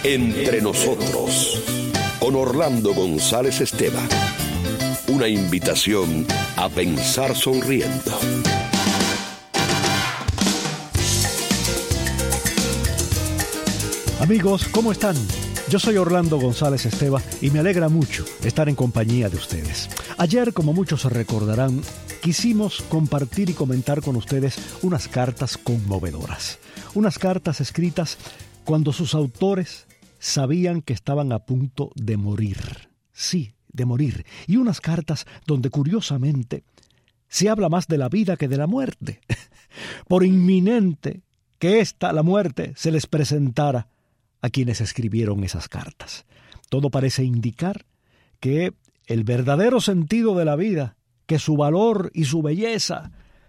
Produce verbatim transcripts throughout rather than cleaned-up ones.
Entre nosotros, con Orlando González Esteban. Una invitación a pensar sonriendo. Amigos, ¿cómo están? Yo soy Orlando González Esteban y me alegra mucho estar en compañía de ustedes. Ayer, como muchos recordarán, quisimos compartir y comentar con ustedes unas cartas conmovedoras. Unas cartas escritas cuando sus autores sabían que estaban a punto de morir. Sí, de morir. Y unas cartas donde, curiosamente, se habla más de la vida que de la muerte. Por inminente que esta, la muerte, se les presentara a quienes escribieron esas cartas. Todo parece indicar que el verdadero sentido de la vida, que su valor y su belleza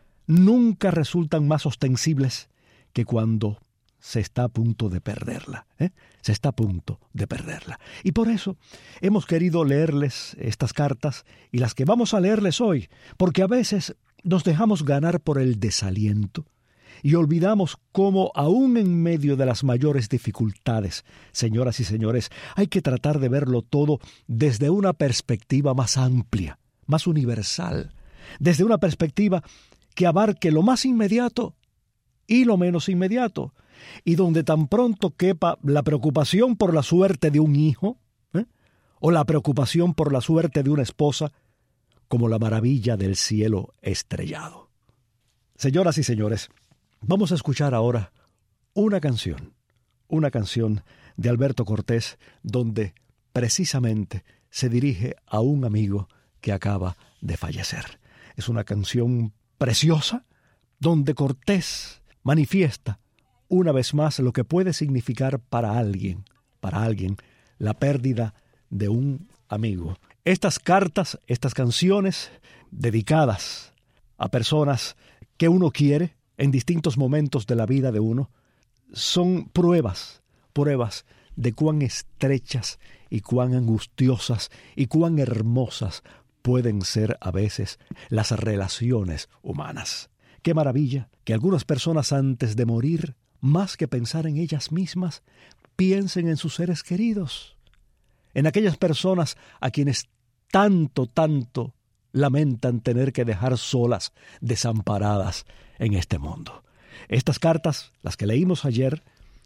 nunca resultan más ostensibles que cuando se está a punto de perderla, ¿eh? Se está a punto de perderla. Y por eso hemos querido leerles estas cartas y las que vamos a leerles hoy, porque a veces nos dejamos ganar por el desaliento y olvidamos cómo, aún en medio de las mayores dificultades, señoras y señores, hay que tratar de verlo todo desde una perspectiva más amplia, más universal, desde una perspectiva que abarque lo más inmediato y lo menos inmediato, y donde tan pronto quepa la preocupación por la suerte de un hijo, ¿eh? o la preocupación por la suerte de una esposa, como la maravilla del cielo estrellado. Señoras y señores, vamos a escuchar ahora una canción, una canción de Alberto Cortés, donde precisamente se dirige a un amigo que acaba de fallecer. Es una canción preciosa, donde Cortés manifiesta una vez más lo que puede significar para alguien, para alguien, la pérdida de un amigo. Estas cartas, estas canciones dedicadas a personas que uno quiere en distintos momentos de la vida de uno, son pruebas, pruebas de cuán estrechas y cuán angustiosas y cuán hermosas pueden ser a veces las relaciones humanas. Qué maravilla que algunas personas antes de morir, más que pensar en ellas mismas, piensen en sus seres queridos, en aquellas personas a quienes tanto, tanto lamentan tener que dejar solas, desamparadas en este mundo. Estas cartas, las que leímos ayer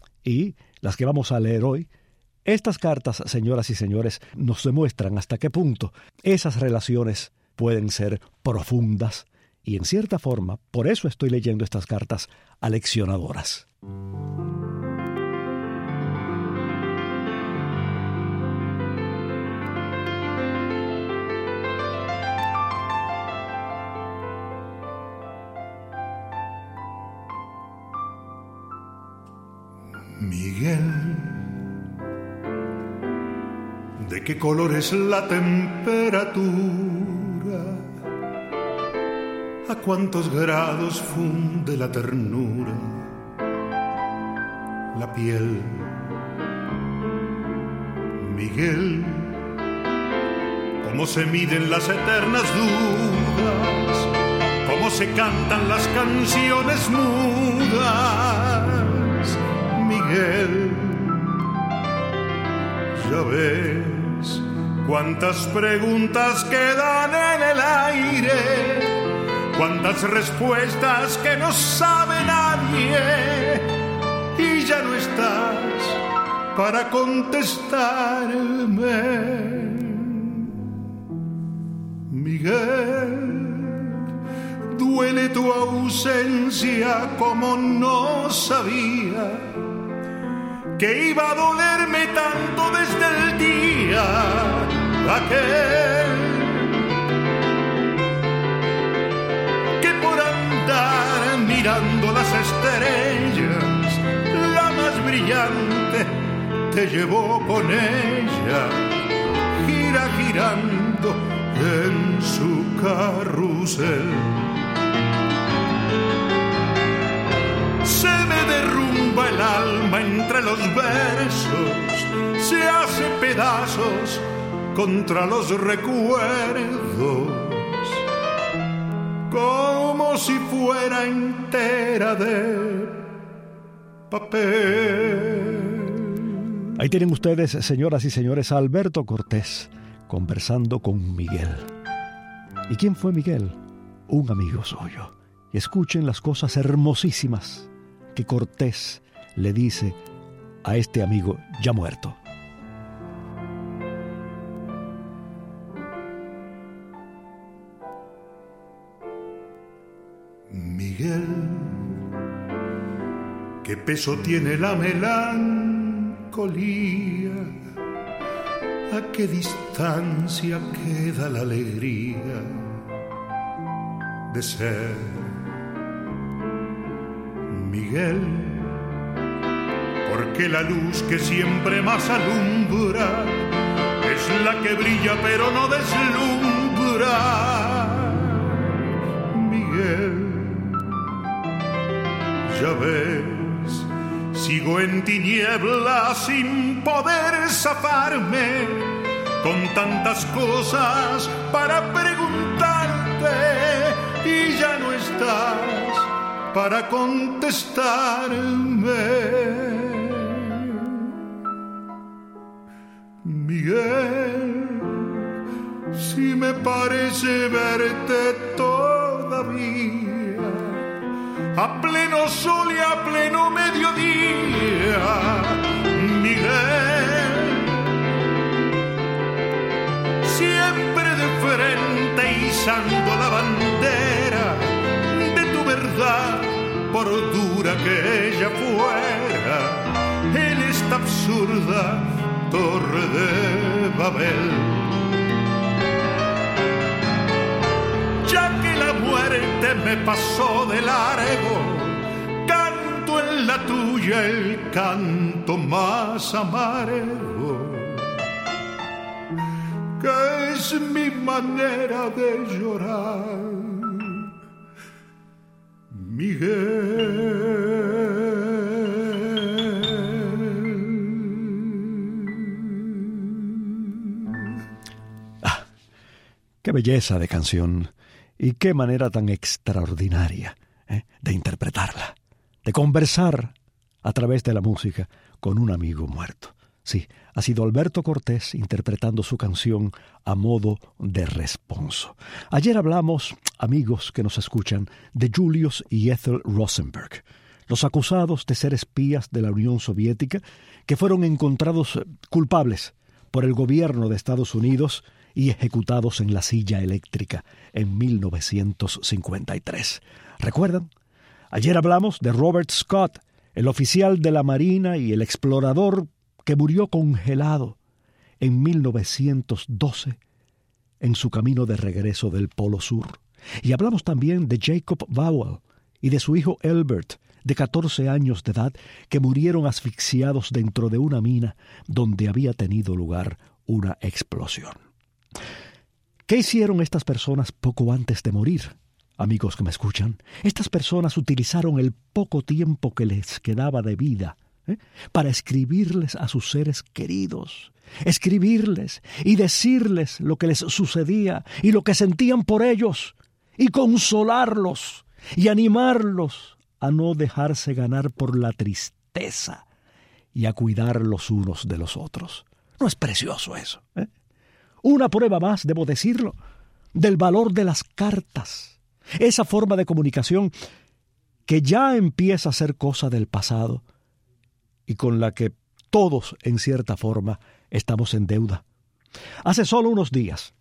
y las que vamos a leer hoy, estas cartas, señoras y señores, nos demuestran hasta qué punto esas relaciones pueden ser profundas y, en cierta forma, por eso estoy leyendo estas cartas aleccionadoras. Miguel, ¿de qué color es la temperatura? ¿A cuántos grados funde la ternura? La piel. Miguel, ¿cómo se miden las eternas dudas? ¿Cómo se cantan las canciones mudas? Miguel, ya ves cuántas preguntas quedan en el aire, cuántas respuestas que no sabe nadie, y ya no estás para contestarme. Miguel, duele tu ausencia como no sabía que iba a dolerme tanto desde el día aquel que por andar mirando las estrellas, la más brillante te llevó con ella, gira girando en su carrusel. Se me derrumba el alma entre los versos, se hace pedazos contra los recuerdos, como si fuera entera de papel. Ahí tienen ustedes, señoras y señores, a Alberto Cortés conversando con Miguel. ¿Y quién fue Miguel? Un amigo suyo. Y escuchen las cosas hermosísimas que Cortés le dice a este amigo ya muerto. Miguel, qué peso tiene la melancolía, a qué distancia queda la alegría de ser Miguel, porque la luz que siempre más alumbra es la que brilla pero no deslumbra. Miguel, ya ves, sigo en tinieblas sin poder zafarme, con tantas cosas para preguntarte y ya no estás para contestarme. Miguel, si me parece verte todavía a pleno sol y a pleno mediodía, Miguel, siempre de frente izando la bandera de tu verdad, por dura que ella fuera, en esta absurda torre de Babel. Ya que la muerte me pasó de largo, canto en la tuya el canto más amargo, que es mi manera de llorar, Miguel. Ah, qué belleza de canción. Y qué manera tan extraordinaria ¿eh? de interpretarla, de conversar a través de la música con un amigo muerto. Sí, ha sido Alberto Cortés interpretando su canción a modo de responso. Ayer hablamos, amigos que nos escuchan, de Julius y Ethel Rosenberg, los acusados de ser espías de la Unión Soviética que fueron encontrados culpables por el gobierno de Estados Unidos y ejecutados en la silla eléctrica en mil novecientos cincuenta y tres. ¿Recuerdan? Ayer hablamos de Robert Scott, el oficial de la Marina y el explorador que murió congelado en mil novecientos doce en su camino de regreso del Polo Sur. Y hablamos también de Jacob Vowell y de su hijo Elbert, de catorce años de edad, que murieron asfixiados dentro de una mina donde había tenido lugar una explosión. ¿Qué hicieron estas personas poco antes de morir? Amigos que me escuchan, estas personas utilizaron el poco tiempo que les quedaba de vida ¿eh? para escribirles a sus seres queridos, escribirles y decirles lo que les sucedía y lo que sentían por ellos, y consolarlos y animarlos a no dejarse ganar por la tristeza y a cuidar los unos de los otros. ¿No es precioso eso? ¿eh? Una prueba más, debo decirlo, del valor de las cartas. Esa forma de comunicación que ya empieza a ser cosa del pasado y con la que todos, en cierta forma, estamos en deuda. Hace solo unos días,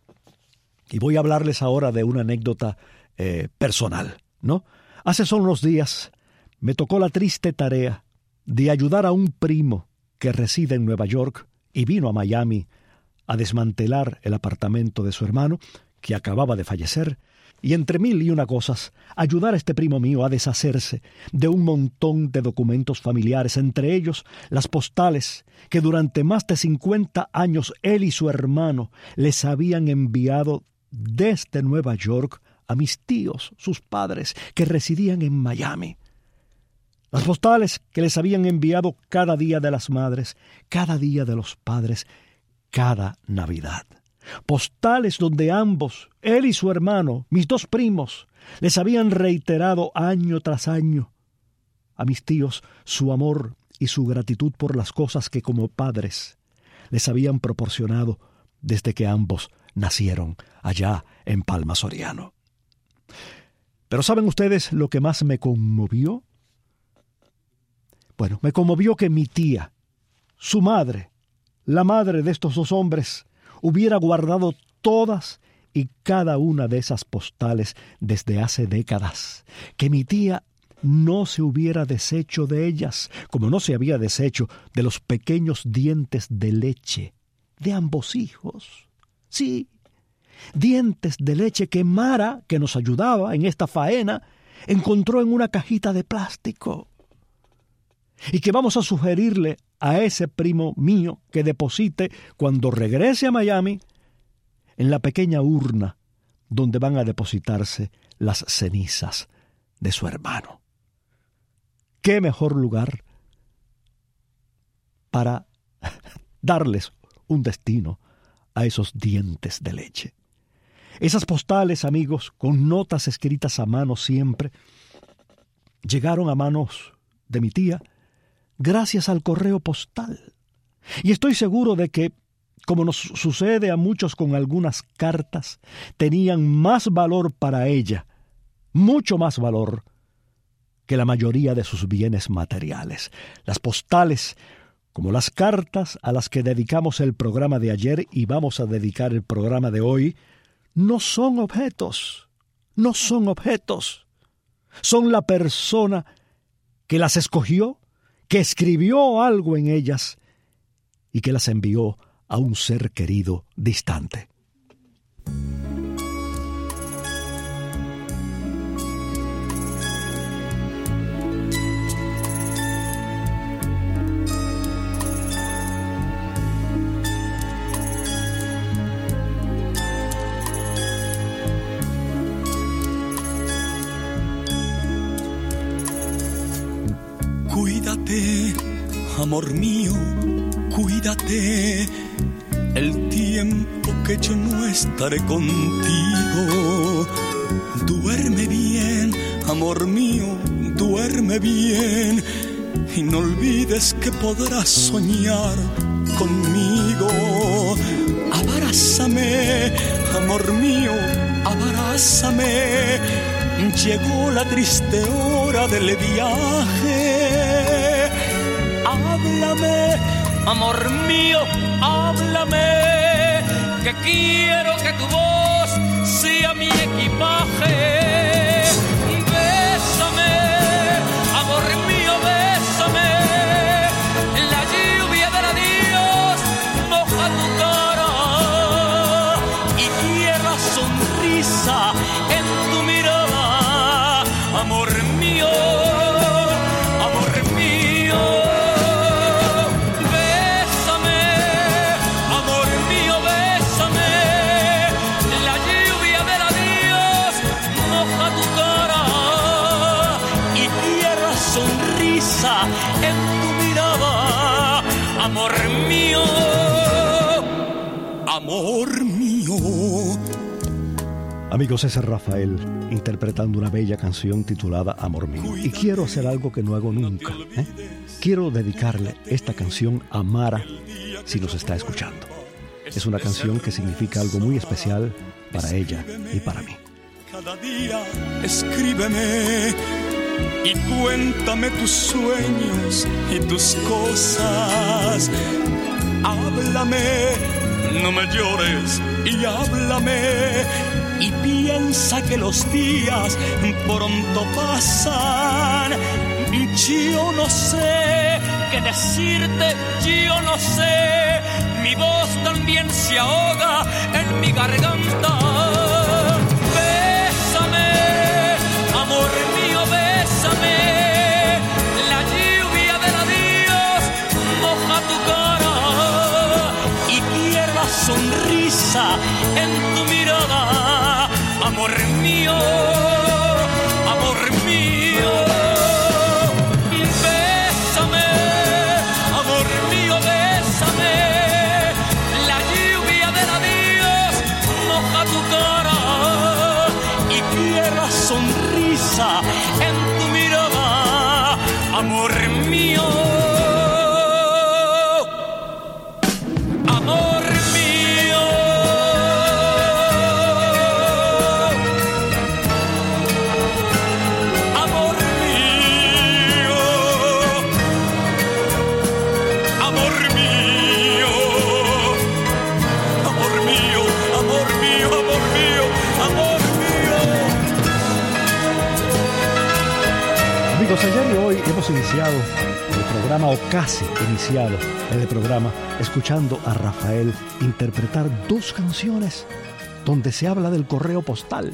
y voy a hablarles ahora de una anécdota eh, personal, ¿no? Hace solo unos días me tocó la triste tarea de ayudar a un primo que reside en Nueva York y vino a Miami a desmantelar el apartamento de su hermano, que acababa de fallecer, y entre mil y una cosas, ayudar a este primo mío a deshacerse de un montón de documentos familiares, entre ellos las postales que durante más de cincuenta años él y su hermano les habían enviado desde Nueva York a mis tíos, sus padres, que residían en Miami. Las postales que les habían enviado cada día de las madres, cada día de los padres, cada Navidad. Postales donde ambos, él y su hermano, mis dos primos, les habían reiterado año tras año a mis tíos su amor y su gratitud por las cosas que como padres les habían proporcionado desde que ambos nacieron allá en Palma Soriano. Pero ¿saben ustedes lo que más me conmovió? Bueno, me conmovió que mi tía, su madre, la madre de estos dos hombres, hubiera guardado todas y cada una de esas postales desde hace décadas, que mi tía no se hubiera deshecho de ellas, como no se había deshecho de los pequeños dientes de leche de ambos hijos. Sí, dientes de leche que Mara, que nos ayudaba en esta faena, encontró en una cajita de plástico. Y que vamos a sugerirle a ese primo mío que deposite cuando regrese a Miami en la pequeña urna donde van a depositarse las cenizas de su hermano. ¿Qué mejor lugar para darles un destino a esos dientes de leche? Esas postales, amigos, con notas escritas a mano siempre, llegaron a manos de mi tía gracias al correo postal. Y estoy seguro de que, como nos sucede a muchos con algunas cartas, tenían más valor para ella, mucho más valor que la mayoría de sus bienes materiales. Las postales, como las cartas a las que dedicamos el programa de ayer y vamos a dedicar el programa de hoy, no son objetos, no son objetos. Son la persona que las escogió, que escribió algo en ellas y que las envió a un ser querido distante. Cuídate, amor mío, cuídate, el tiempo que yo no estaré contigo. Duerme bien, amor mío, duerme bien, y no olvides que podrás soñar conmigo. Abrázame, amor mío, abrázame, llegó la triste hora del viaje. Háblame, amor mío, háblame, que quiero que tu voz sea mi equipaje. Bésame, amor mío, bésame, la lluvia del adiós moja tu cara y quiero la sonrisa en tu mirada, amor mío. En tu mirada, amor mío, amor mío. Amigos, ese es Rafael interpretando una bella canción titulada Amor mío. Y quiero hacer algo que no hago nunca, ¿eh? Quiero dedicarle esta canción a Mara, si nos está escuchando. Es una canción que significa algo muy especial para ella y para mí. Cada día escríbeme y cuéntame tus sueños y tus cosas. Háblame, no me llores y háblame, y piensa que los días pronto pasan. Yo no sé qué decirte, yo no sé, mi voz también se ahoga en mi garganta. Bésame, amor mío, bésame, la lluvia del adiós moja tu cara y quiero la sonrisa en tu mirada, amor mío, amor mío. Bésame, amor mío, bésame, la lluvia del adiós moja tu cara y quiero la sonrisa en tu mirada, amor mío. hemos iniciado el programa, o casi iniciado en el programa, escuchando a Rafael interpretar dos canciones donde se habla del correo postal.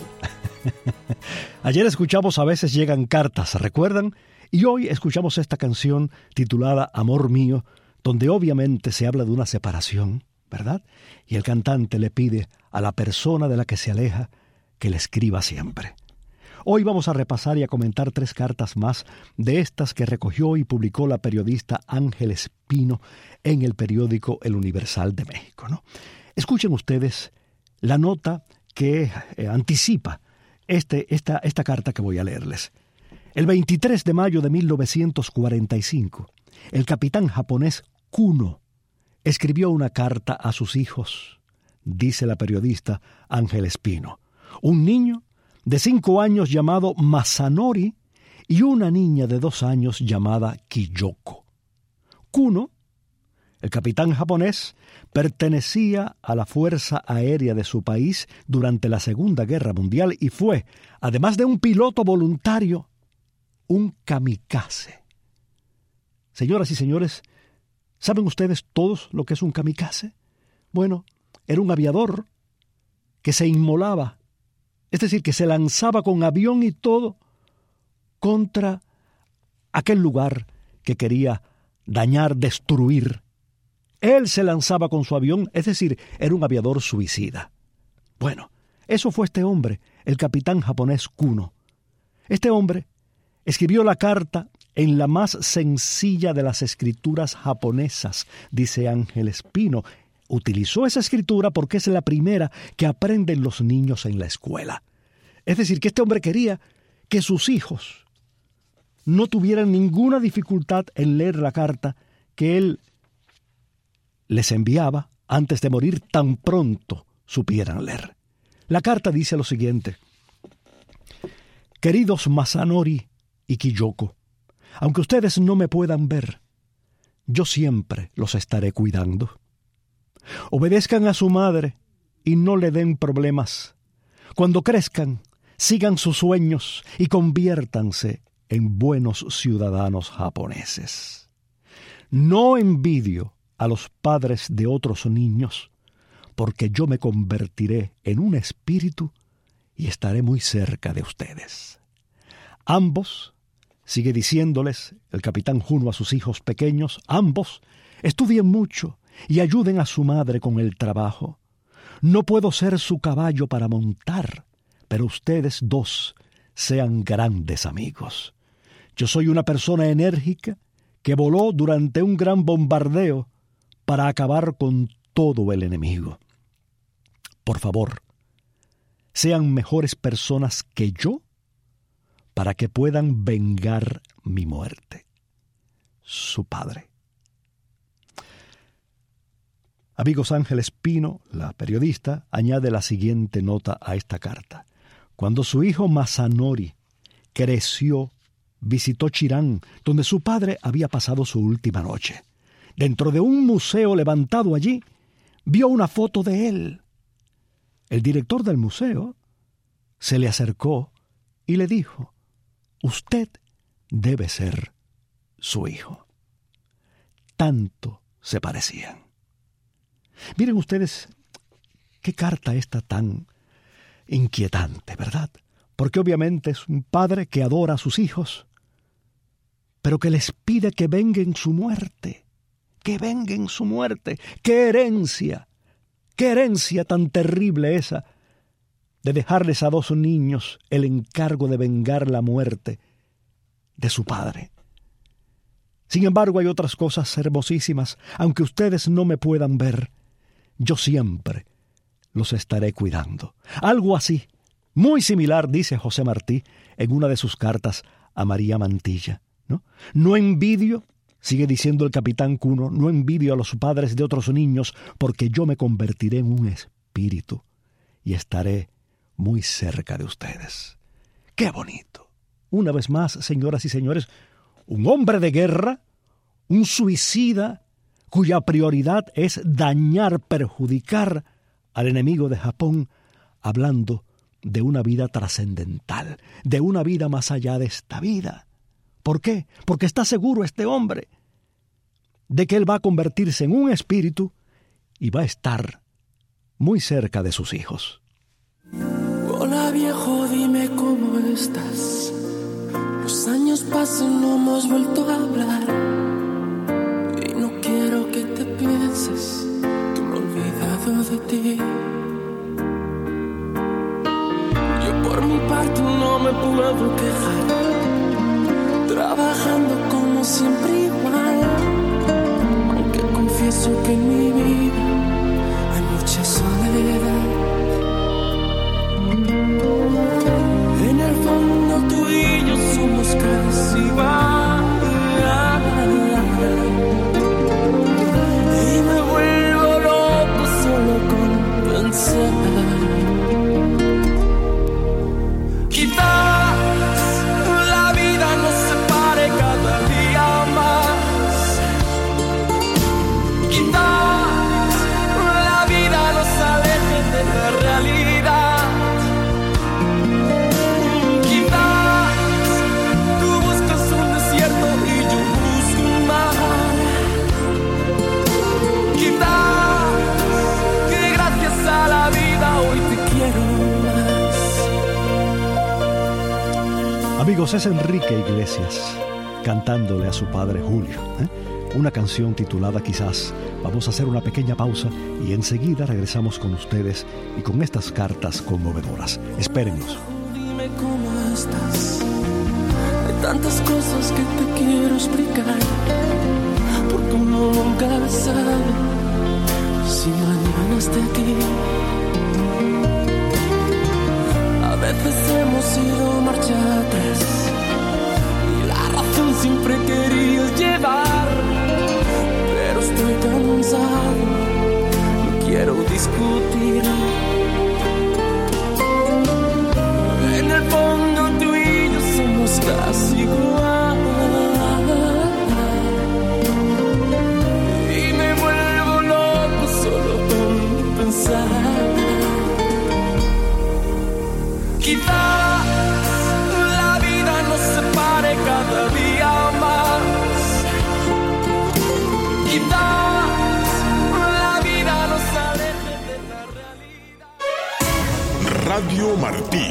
Ayer escuchamos A veces llegan cartas, ¿recuerdan? Y hoy escuchamos esta canción titulada Amor mío, donde obviamente se habla de una separación, ¿verdad? Y el cantante le pide a la persona de la que se aleja que le escriba siempre. Hoy vamos a repasar y a comentar tres cartas más de estas que recogió y publicó la periodista Ángel Espino en el periódico El Universal de México, ¿no? Escuchen ustedes la nota que eh, anticipa este, esta, esta carta que voy a leerles. El veintitrés de mayo de mil novecientos cuarenta y cinco, el capitán japonés Kuno escribió una carta a sus hijos, dice la periodista Ángel Espino. Un niño de cinco años llamado Masanori y una niña de dos años llamada Kiyoko. Kuno, el capitán japonés, pertenecía a la Fuerza Aérea de su país durante la Segunda Guerra Mundial y fue, además de un piloto voluntario, un kamikaze. Señoras y señores, ¿saben ustedes todos lo que es un kamikaze? Bueno, era un aviador que se inmolaba, es decir, que se lanzaba con avión y todo contra aquel lugar que quería dañar, destruir. Él se lanzaba con su avión, es decir, era un aviador suicida. Bueno, eso fue este hombre, el capitán japonés Kuno. Este hombre escribió la carta en la más sencilla de las escrituras japonesas, dice Ángel Espino. Utilizó esa escritura porque es la primera que aprenden los niños en la escuela. Es decir, que este hombre quería que sus hijos no tuvieran ninguna dificultad en leer la carta que él les enviaba antes de morir, tan pronto supieran leer. La carta dice lo siguiente: queridos Masanori y Kiyoko, aunque ustedes no me puedan ver, yo siempre los estaré cuidando. Obedezcan a su madre y no le den problemas. Cuando crezcan, sigan sus sueños y conviértanse en buenos ciudadanos japoneses. No envidio a los padres de otros niños, porque yo me convertiré en un espíritu y estaré muy cerca de ustedes. Ambos, sigue diciéndoles el capitán Kuno a sus hijos pequeños, ambos estudien mucho y ayuden a su madre con el trabajo. No puedo ser su caballo para montar, pero ustedes dos sean grandes amigos. Yo soy una persona enérgica que voló durante un gran bombardeo para acabar con todo el enemigo. Por favor, sean mejores personas que yo para que puedan vengar mi muerte. Su padre. Amigos, Ángel Espino, la periodista, añade la siguiente nota a esta carta. Cuando su hijo Masanori creció, visitó Chirán, donde su padre había pasado su última noche. Dentro de un museo levantado allí, vio una foto de él. El director del museo se le acercó y le dijo: usted debe ser su hijo. Tanto se parecían. Miren ustedes qué carta esta tan inquietante, ¿verdad? Porque obviamente es un padre que adora a sus hijos, pero que les pide que venguen su muerte, que venguen su muerte. ¡Qué herencia! ¡Qué herencia tan terrible esa de dejarles a dos niños el encargo de vengar la muerte de su padre! Sin embargo, hay otras cosas hermosísimas. Aunque ustedes no me puedan ver, yo siempre los estaré cuidando. Algo así, muy similar, dice José Martí en una de sus cartas a María Mantilla, ¿no? No envidio, sigue diciendo el capitán Kuno, no envidio a los padres de otros niños, porque yo me convertiré en un espíritu y estaré muy cerca de ustedes. ¡Qué bonito! Una vez más, señoras y señores, un hombre de guerra, un suicida, cuya prioridad es dañar, perjudicar al enemigo de Japón, hablando de una vida trascendental, de una vida más allá de esta vida. ¿Por qué? Porque está seguro este hombre de que él va a convertirse en un espíritu y va a estar muy cerca de sus hijos. Hola viejo, dime cómo estás. Los años pasan, no hemos vuelto a hablar. Y no quiero que te pienses que me he olvidado de ti. Yo por mi parte no me puedo quejar, trabajando como siempre igual. Aunque confieso que en mi vida hay mucha soledad. En el fondo tú y yo somos casi igual. Y me vuelvo loco solo con pensar. Quizás la vida nos separe cada día más. Quizás la vida nos aleje de la realidad. Amigos, es Enrique Iglesias cantándole a su padre Julio, ¿eh? Una canción titulada Quizás. Vamos a hacer una pequeña pausa y enseguida regresamos con ustedes y con estas cartas conmovedoras. Espérennos. Dime cómo estás. Hay tantas cosas que te quiero explicar, porque uno nunca sabe si mañana esté aquí. A veces hemos ido marcha atrás y la razón siempre querías llevar, pero estoy cansado, no quiero discutir. En el fondo tú y yo somos casi igual, y me vuelvo loco solo con pensar. Quizás la vida nos separe cada día más. Quizás la vida nos aleje de la realidad. Radio Martí,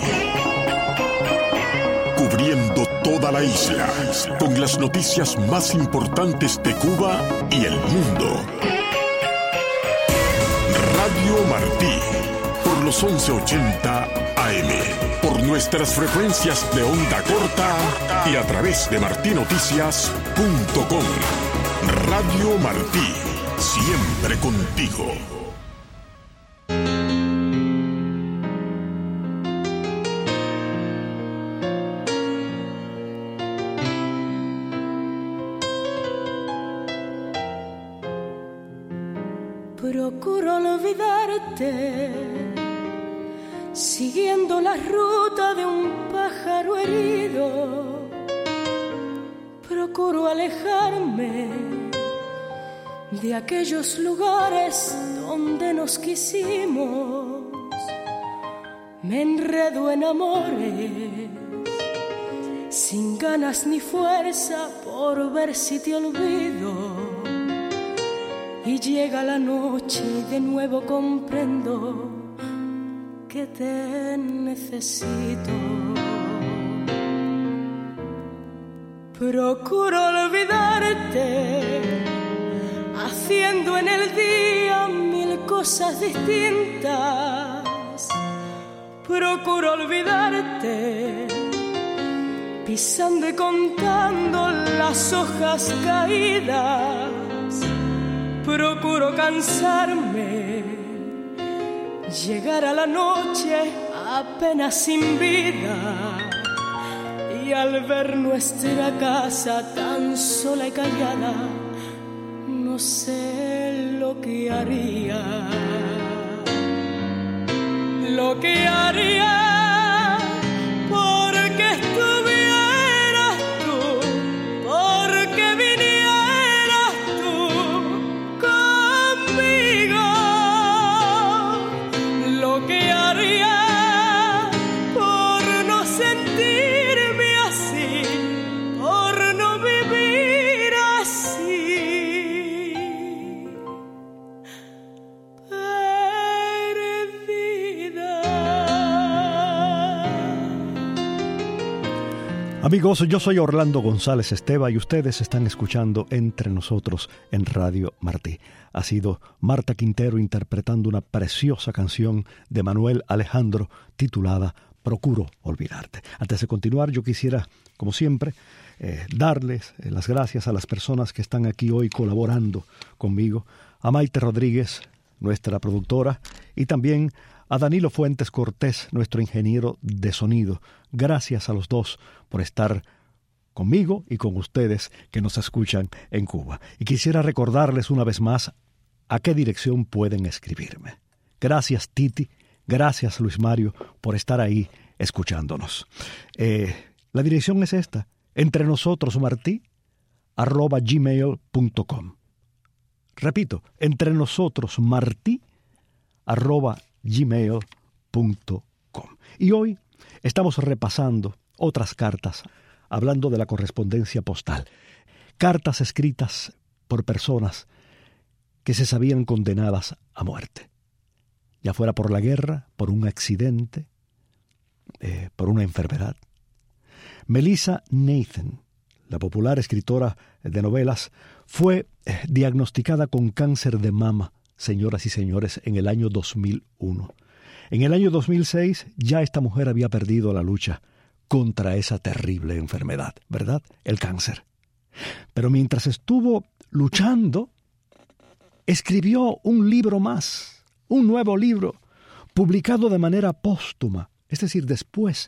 cubriendo toda la isla con las noticias más importantes de Cuba y el mundo. Radio Martí, por los once ochenta A M, por nuestras frecuencias de onda corta y a través de martí noticias punto com. Radio Martí, siempre contigo. Procuro olvidarte, siguiendo la ruta de un pájaro herido. Procuro alejarme de aquellos lugares donde nos quisimos. Me enredo en amores, sin ganas ni fuerza por ver si te olvido. Y llega la noche y de nuevo comprendo que te necesito. Procuro olvidarte, haciendo en el día mil cosas distintas. Procuro olvidarte, pisando y contando las hojas caídas. Procuro cansarme, llegar a la noche apenas sin vida, y al ver nuestra casa tan sola y callada, no sé lo que haría, lo que haría porque estuvieras tú, porque vinieras tú conmigo, lo que haría por no sentirme así, por Amigos, yo soy Orlando González Esteva y ustedes están escuchando Entre Nosotros en Radio Martí. Ha sido Marta Quintero interpretando una preciosa canción de Manuel Alejandro titulada Procuro Olvidarte. Antes de continuar, yo quisiera, como siempre, eh, darles eh, las gracias a las personas que están aquí hoy colaborando conmigo. A Maite Rodríguez, nuestra productora, y también a Danilo Fuentes Cortés, nuestro ingeniero de sonido. Gracias a los dos por estar conmigo y con ustedes que nos escuchan en Cuba. Y quisiera recordarles una vez más a qué dirección pueden escribirme. Gracias, Titi. Gracias, Luis Mario, por estar ahí escuchándonos. Eh, la dirección es esta: entre nosotros martí arroba gmail punto com. Repito, entre nosotros martí arroba gmail punto com. Y hoy estamos repasando otras cartas, hablando de la correspondencia postal. Cartas escritas por personas que se sabían condenadas a muerte, ya fuera por la guerra, por un accidente, eh, por una enfermedad. Melissa Nathan, la popular escritora de novelas, fue eh, diagnosticada con cáncer de mama, señoras y señores, en el año dos mil uno. En el año dos mil seis ya esta mujer había perdido la lucha contra esa terrible enfermedad, ¿verdad? El cáncer. Pero mientras estuvo luchando, escribió un libro más, un nuevo libro, publicado de manera póstuma, es decir, después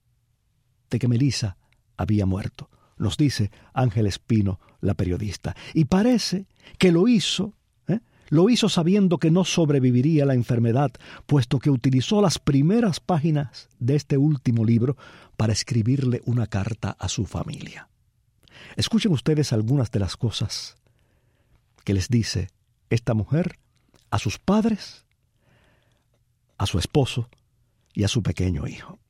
de que Melissa había muerto, nos dice Ángel Espino, la periodista. Y parece que lo hizo, ¿eh? lo hizo sabiendo que no sobreviviría a la enfermedad, puesto que utilizó las primeras páginas de este último libro para escribirle una carta a su familia. Escuchen ustedes algunas de las cosas que les dice esta mujer a sus padres, a su esposo y a su pequeño hijo.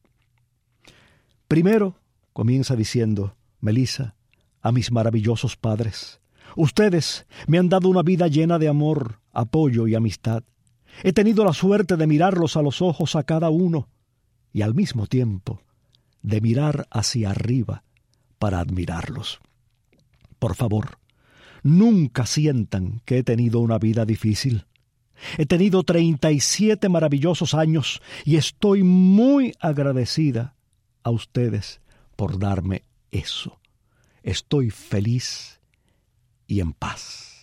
Primero, comienza diciendo Melissa, a mis maravillosos padres: ustedes me han dado una vida llena de amor, apoyo y amistad. He tenido la suerte de mirarlos a los ojos a cada uno y al mismo tiempo de mirar hacia arriba para admirarlos. Por favor, nunca sientan que he tenido una vida difícil. He tenido treinta y siete maravillosos años y estoy muy agradecida a ustedes por darme eso. Estoy feliz y en paz.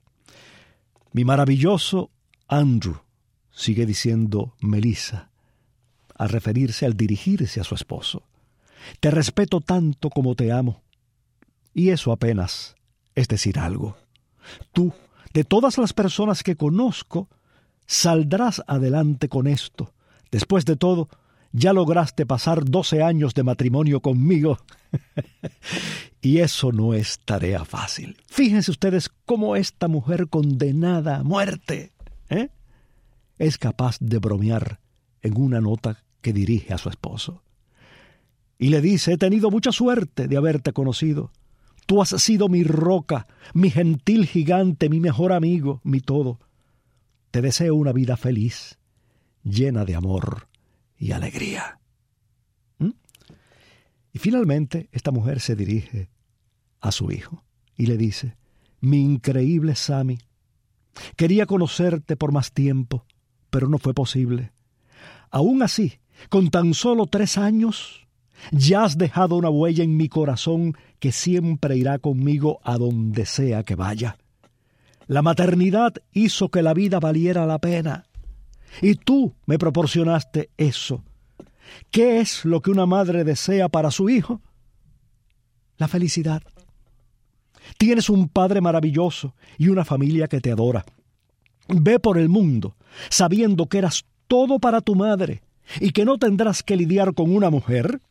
Mi maravilloso Andrew, sigue diciendo Melissa, al referirse, al dirigirse a su esposo. Te respeto tanto como te amo. Y eso apenas es decir algo. Tú, de todas las personas que conozco, saldrás adelante con esto. Después de todo, ya lograste pasar doce años de matrimonio conmigo. Y eso no es tarea fácil. Fíjense ustedes cómo esta mujer condenada a muerte, ¿eh? es capaz de bromear en una nota que dirige a su esposo. Y le dice: he tenido mucha suerte de haberte conocido. Tú has sido mi roca, mi gentil gigante, mi mejor amigo, mi todo. Te deseo una vida feliz, llena de amor y alegría. ¿Mm? Y finalmente esta mujer se dirige a su hijo y le dice: mi increíble Sammy, quería conocerte por más tiempo, pero no fue posible. Aún así, con tan solo tres años, ya has dejado una huella en mi corazón que siempre irá conmigo a donde sea que vaya. La maternidad hizo que la vida valiera la pena. Y tú me proporcionaste eso. ¿Qué es lo que una madre desea para su hijo? La felicidad. Tienes un padre maravilloso y una familia que te adora. Ve por el mundo sabiendo que eras todo para tu madre y que no tendrás que lidiar con una mujer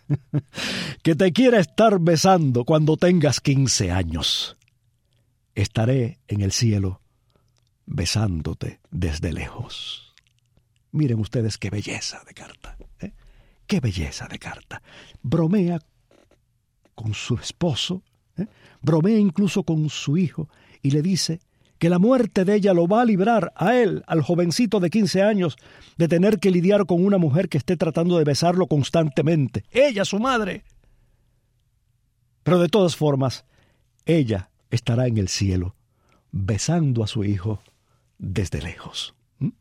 que te quiera estar besando cuando tengas quince años. Estaré en el cielo besándote desde lejos. Miren ustedes qué belleza de carta, ¿eh? Qué belleza de carta. Bromea con su esposo, ¿eh? bromea incluso con su hijo y le dice que la muerte de ella lo va a librar a él, al jovencito de quince años, de tener que lidiar con una mujer que esté tratando de besarlo constantemente. Ella, su madre. Pero de todas formas, ella estará en el cielo, besando a su hijo desde lejos. ¿Mm?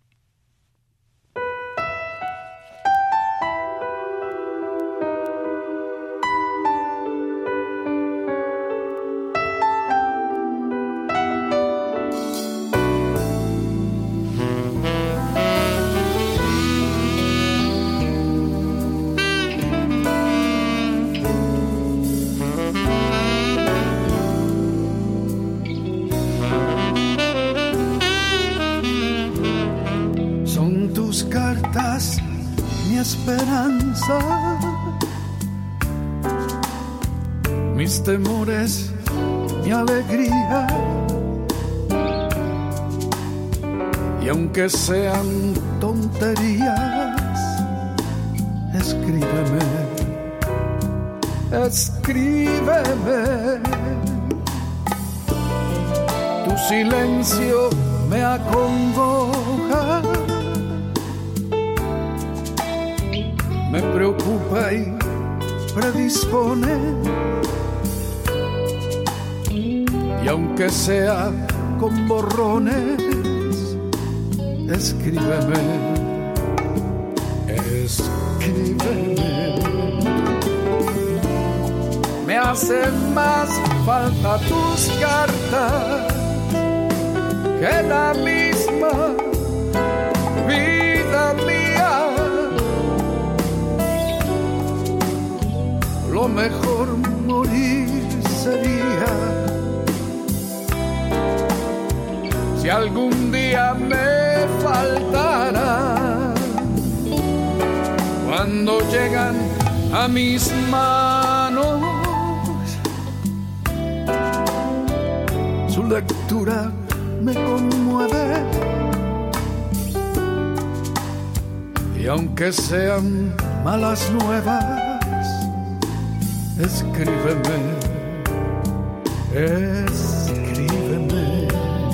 Esperanza, mis temores, mi alegría, y aunque sean tonterías, escríbeme, escríbeme. Tu silencio me acongoja, me preocupa y predispone, y aunque sea con borrones, escríbeme, escríbeme. Me hacen más falta tus cartas que la misma vida mía. Lo mejor morir sería si algún día me faltara. Cuando llegan a mis manos su lectura me conmueve, y aunque sean malas nuevas, escríbeme, escríbeme.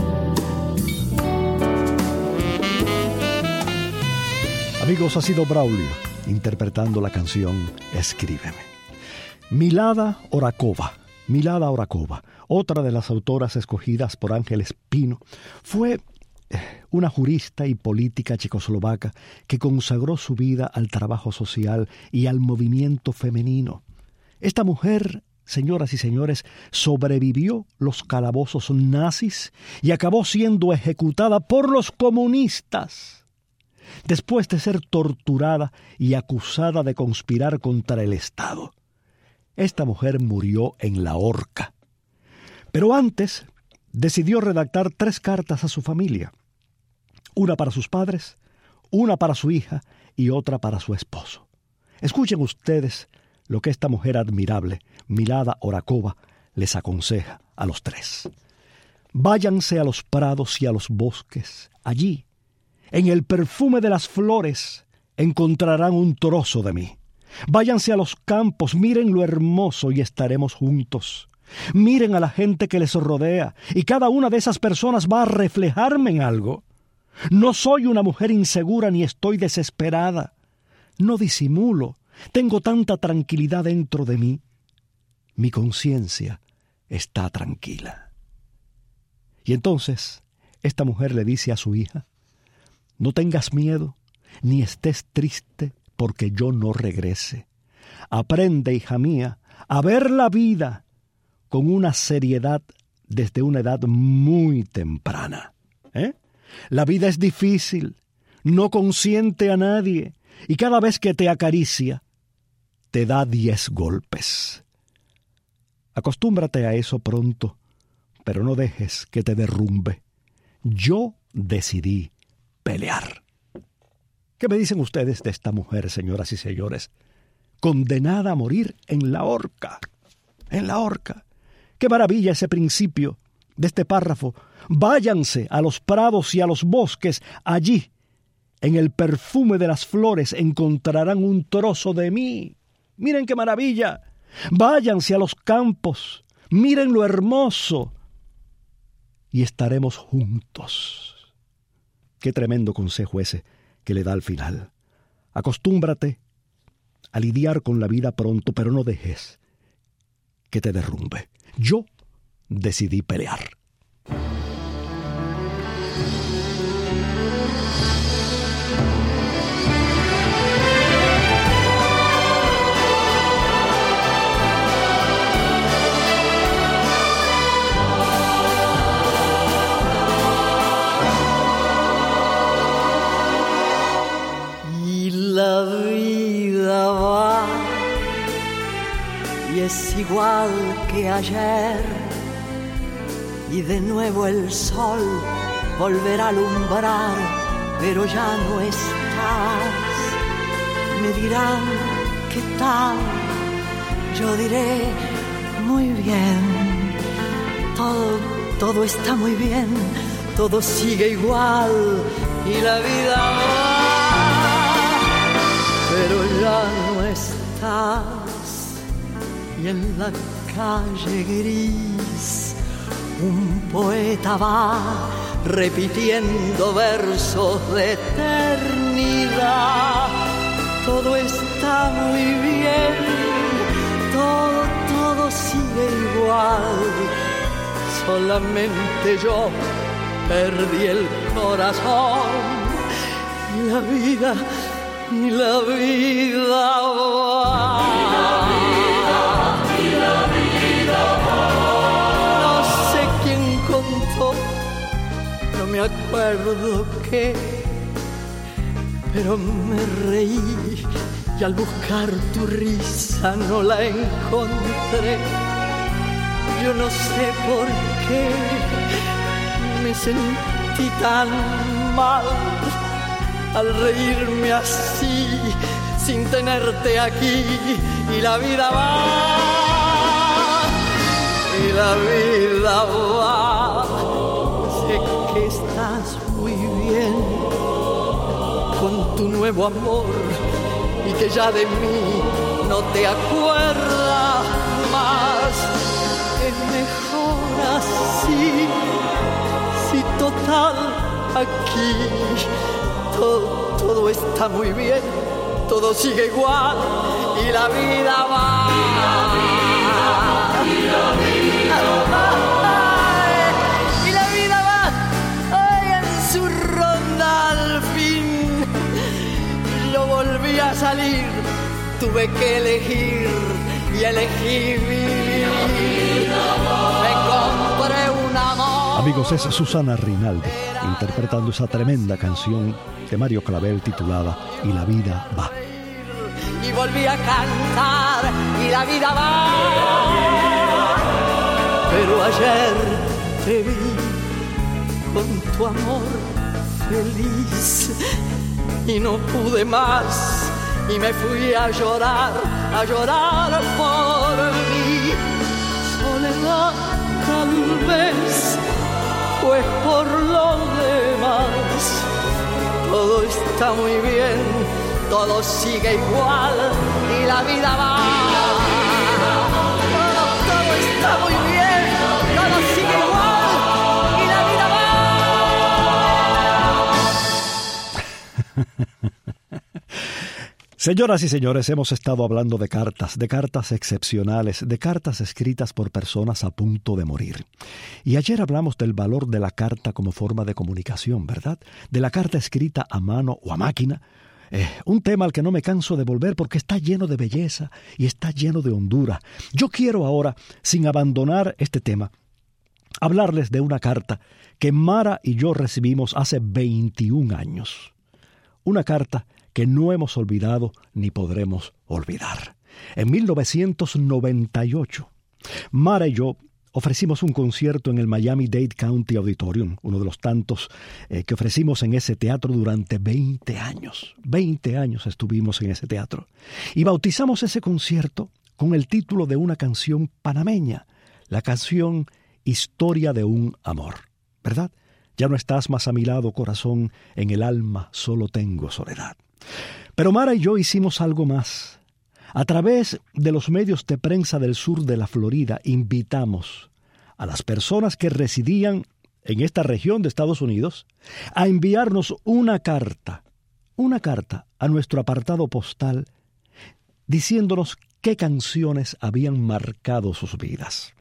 Amigos, ha sido Braulio interpretando la canción Escríbeme. Milada Orakova, Milada Orakova, otra de las autoras escogidas por Ángel Espino, fue una jurista y política checoslovaca que consagró su vida al trabajo social y al movimiento femenino. Esta mujer, señoras y señores, sobrevivió los calabozos nazis y acabó siendo ejecutada por los comunistas después de ser torturada y acusada de conspirar contra el Estado. Esta mujer murió en la horca. Pero antes decidió redactar tres cartas a su familia. Una para sus padres, una para su hija y otra para su esposo. Escuchen ustedes lo que esta mujer admirable, Milada Orakova, les aconseja a los tres. Váyanse a los prados y a los bosques. Allí, en el perfume de las flores, encontrarán un trozo de mí. Váyanse a los campos, miren lo hermoso y estaremos juntos. Miren a la gente que les rodea, y cada una de esas personas va a reflejarme en algo. No soy una mujer insegura ni estoy desesperada. No disimulo. Tengo tanta tranquilidad dentro de mí. Mi conciencia está tranquila. Y entonces, esta mujer le dice a su hija: no tengas miedo, ni estés triste porque yo no regrese. Aprende, hija mía, a ver la vida con una seriedad desde una edad muy temprana. ¿Eh? La vida es difícil, no consiente a nadie, y cada vez que te acaricia, te da diez golpes. Acostúmbrate a eso pronto, pero no dejes que te derrumbe. Yo decidí pelear. ¿Qué me dicen ustedes de esta mujer, señoras y señores? Condenada a morir en la horca. En la horca. ¡Qué maravilla ese principio de este párrafo! Váyanse a los prados y a los bosques. Allí, en el perfume de las flores, encontrarán un trozo de mí. Miren qué maravilla. Váyanse a los campos. Miren lo hermoso. Y estaremos juntos. Qué tremendo consejo ese que le da al final. Acostúmbrate a lidiar con la vida pronto, pero no dejes que te derrumbe. Yo decidí pelear. La vida va y es igual que ayer, y de nuevo el sol volverá a alumbrar, pero ya no estás. Me dirán qué tal, yo diré muy bien, todo, todo está muy bien, todo sigue igual y la vida va. Pero ya no estás, y en la calle gris un poeta va repitiendo versos de eternidad. Todo está muy bien, todo, todo sigue igual, solamente yo perdí el corazón y la vida... Y la vida va, y la vida, y la vida va. No sé quién contó, no me acuerdo qué, pero me reí y al buscar tu risa no la encontré. Yo no sé por qué me sentí tan mal al reírme así, sin tenerte aquí, y la vida va, y la vida va. Sé que estás muy bien con tu nuevo amor y que ya de mí no te acuerdas más. Es mejor así, si total aquí Todo, todo está muy bien, todo sigue igual y la vida va. Y la vida va. Y la vida va. Ay, en su ronda al fin. Yo volví a salir, tuve que elegir y elegí vivir. Me compré un amor. Amigos, es Susana Rinaldi interpretando esa tremenda canción de Mario Clavel titulada Y la vida va. Y volví a cantar y la vida va. Pero ayer te vi con tu amor feliz y no pude más y me fui a llorar, a llorar por mí. Soledad tal vez, pues por lo demás todo está muy bien, todo sigue igual y la vida va. Todo, todo está muy bien, todo sigue igual y la vida va. Señoras y señores, hemos estado hablando de cartas, de cartas excepcionales, de cartas escritas por personas a punto de morir. Y ayer hablamos del valor de la carta como forma de comunicación, ¿verdad? De la carta escrita a mano o a máquina. Eh, un tema al que no me canso de volver porque está lleno de belleza y está lleno de hondura. Yo quiero ahora, sin abandonar este tema, hablarles de una carta que Mara y yo recibimos hace veintiún años. Una carta que no hemos olvidado ni podremos olvidar. En mil novecientos noventa y ocho, Mara y yo ofrecimos un concierto en el Miami-Dade County Auditorium, uno de los tantos eh, que ofrecimos en ese teatro durante veinte años. veinte años estuvimos en ese teatro. Y bautizamos ese concierto con el título de una canción panameña, la canción Historia de un amor, ¿verdad? Ya no estás más a mi lado, corazón, en el alma solo tengo soledad. Pero Mara y yo hicimos algo más. A través de los medios de prensa del sur de la Florida, invitamos a las personas que residían en esta región de Estados Unidos a enviarnos una carta, una carta a nuestro apartado postal, diciéndonos qué canciones habían marcado sus vidas.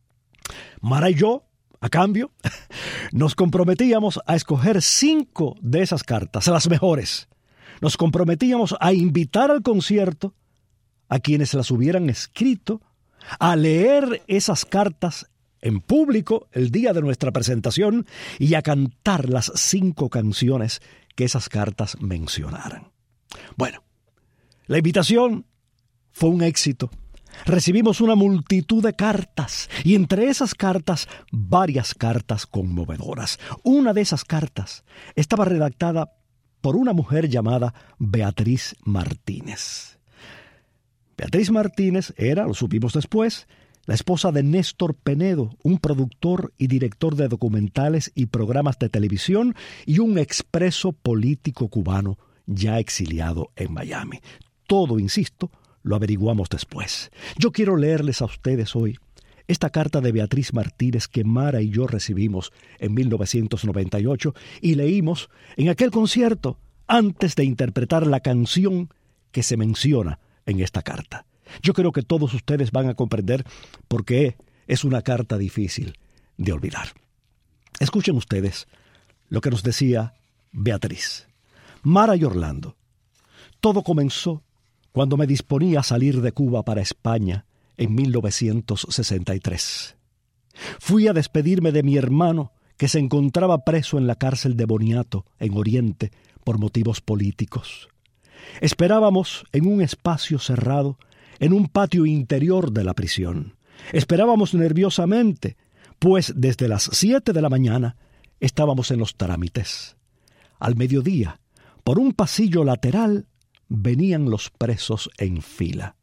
Mara y yo, a cambio, nos comprometíamos a escoger cinco de esas cartas, las mejores. Nos comprometíamos a invitar al concierto a quienes las hubieran escrito, a leer esas cartas en público el día de nuestra presentación y a cantar las cinco canciones que esas cartas mencionaran. Bueno, la invitación fue un éxito. Recibimos una multitud de cartas y entre esas cartas varias cartas conmovedoras. Una de esas cartas estaba redactada por una mujer llamada Beatriz Martínez. Beatriz Martínez era, lo supimos después, la esposa de Néstor Penedo, un productor y director de documentales y programas de televisión y un expreso político cubano ya exiliado en Miami. Todo, insisto, lo averiguamos después. Yo quiero leerles a ustedes hoy esta carta de Beatriz Martínez que Mara y yo recibimos en mil novecientos noventa y ocho y leímos en aquel concierto antes de interpretar la canción que se menciona en esta carta. Yo creo que todos ustedes van a comprender por qué es una carta difícil de olvidar. Escuchen ustedes lo que nos decía Beatriz. Mara y Orlando, todo comenzó cuando me disponía a salir de Cuba para España en mil novecientos sesenta y tres. Fui a despedirme de mi hermano que se encontraba preso en la cárcel de Boniato, en Oriente, por motivos políticos. Esperábamos en un espacio cerrado, en un patio interior de la prisión. Esperábamos nerviosamente, pues desde las siete de la mañana estábamos en los trámites. Al mediodía, por un pasillo lateral, venían los presos en fila.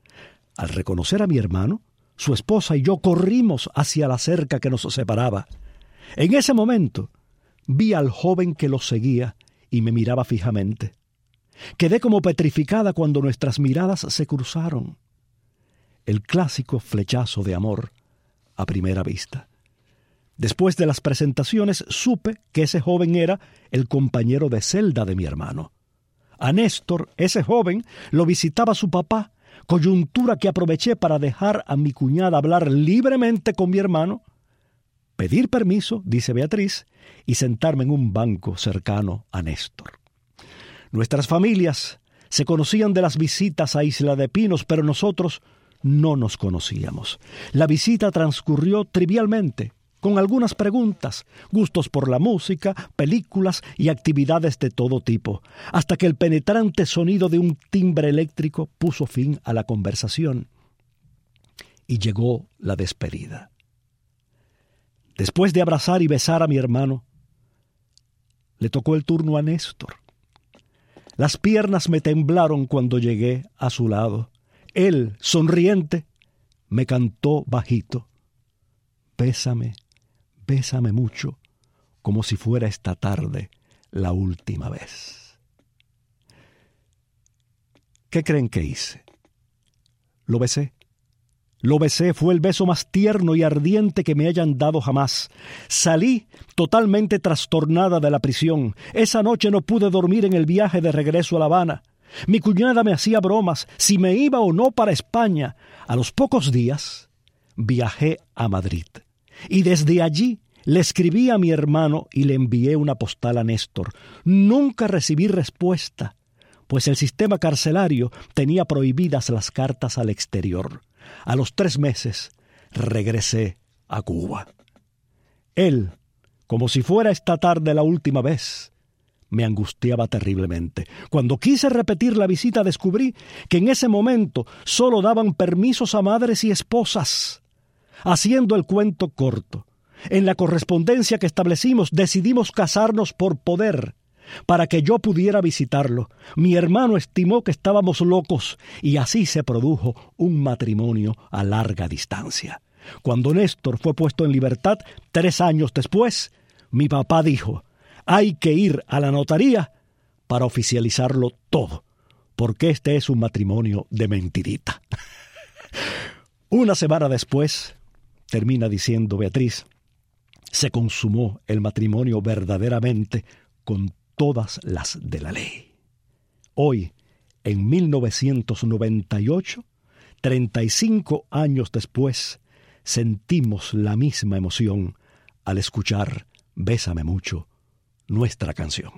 Al reconocer a mi hermano, su esposa y yo corrimos hacia la cerca que nos separaba. En ese momento, vi al joven que los seguía y me miraba fijamente. Quedé como petrificada cuando nuestras miradas se cruzaron. El clásico flechazo de amor a primera vista. Después de las presentaciones supe que ese joven era el compañero de celda de mi hermano. A Néstor, ese joven, lo visitaba su papá, coyuntura que aproveché para dejar a mi cuñada hablar libremente con mi hermano, pedir permiso, dice Beatriz, y sentarme en un banco cercano a Néstor. Nuestras familias se conocían de las visitas a Isla de Pinos, pero nosotros no nos conocíamos. La visita transcurrió trivialmente, con algunas preguntas, gustos por la música, películas y actividades de todo tipo, hasta que el penetrante sonido de un timbre eléctrico puso fin a la conversación. Y llegó la despedida. Después de abrazar y besar a mi hermano, le tocó el turno a Néstor. Las piernas me temblaron cuando llegué a su lado. Él, sonriente, me cantó bajito: «Bésame, bésame mucho, como si fuera esta tarde la última vez». ¿Qué creen que hice? Lo besé. Lo besé, fue el beso más tierno y ardiente que me hayan dado jamás. Salí totalmente trastornada de la prisión. Esa noche no pude dormir en el viaje de regreso a La Habana. Mi cuñada me hacía bromas, si me iba o no para España. A los pocos días viajé a Madrid. Y desde allí le escribí a mi hermano y le envié una postal a Néstor. Nunca recibí respuesta, pues el sistema carcelario tenía prohibidas las cartas al exterior. A los tres meses regresé a Cuba. Él, como si fuera esta tarde la última vez, me angustiaba terriblemente. Cuando quise repetir la visita descubrí que en ese momento solo daban permisos a madres y esposas. Haciendo el cuento corto, en la correspondencia que establecimos decidimos casarnos por poder, para que yo pudiera visitarlo. Mi hermano estimó que estábamos locos y así se produjo un matrimonio a larga distancia. Cuando Néstor fue puesto en libertad, tres años después, mi papá dijo: hay que ir a la notaría para oficializarlo todo, porque este es un matrimonio de mentirita. Una semana después, termina diciendo Beatriz, se consumó el matrimonio verdaderamente con todas las de la ley. Hoy, en mil novecientos noventa y ocho, treinta y cinco años después, sentimos la misma emoción al escuchar Bésame mucho, nuestra canción.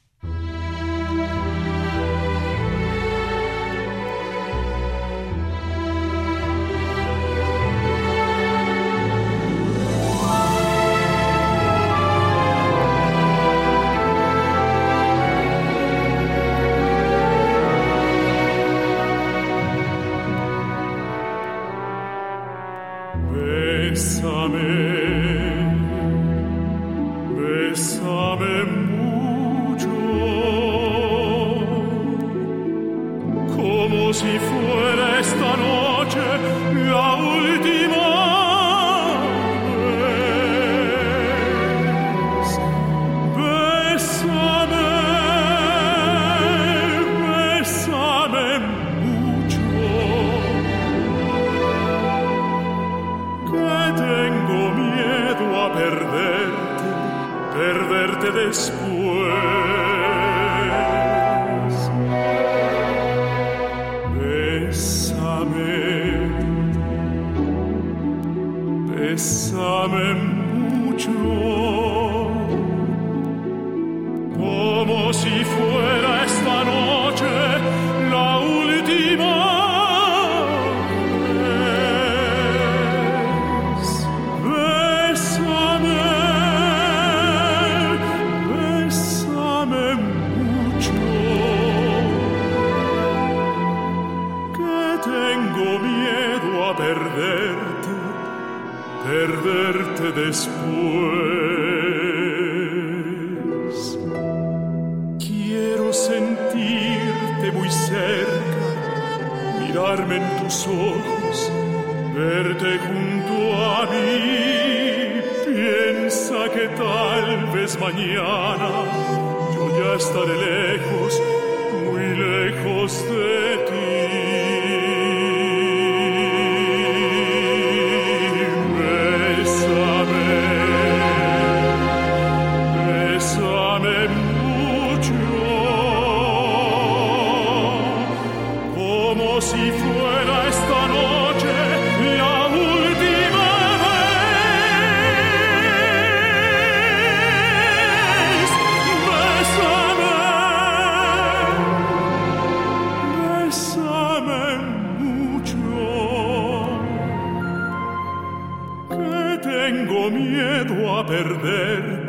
Tengo miedo a perderte,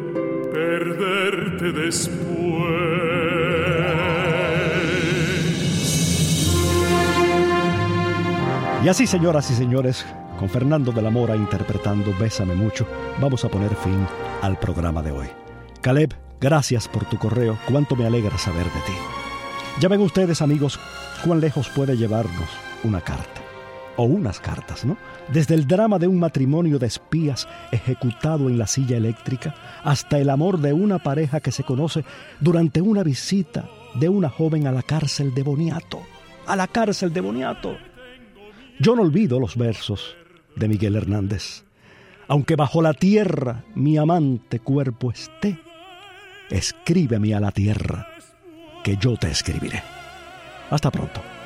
perderte después. Y así, señoras y señores, con Fernando de la Mora interpretando Bésame mucho, vamos a poner fin al programa de hoy. Caleb, gracias por tu correo, cuánto me alegra saber de ti. Ya ven ustedes, amigos, cuán lejos puede llevarnos una carta. O unas cartas, ¿no? Desde el drama de un matrimonio de espías ejecutado en la silla eléctrica hasta el amor de una pareja que se conoce durante una visita de una joven a la cárcel de Boniato. ¡A la cárcel de Boniato! Yo no olvido los versos de Miguel Hernández. Aunque bajo la tierra mi amante cuerpo esté, escríbeme a la tierra que yo te escribiré. Hasta pronto.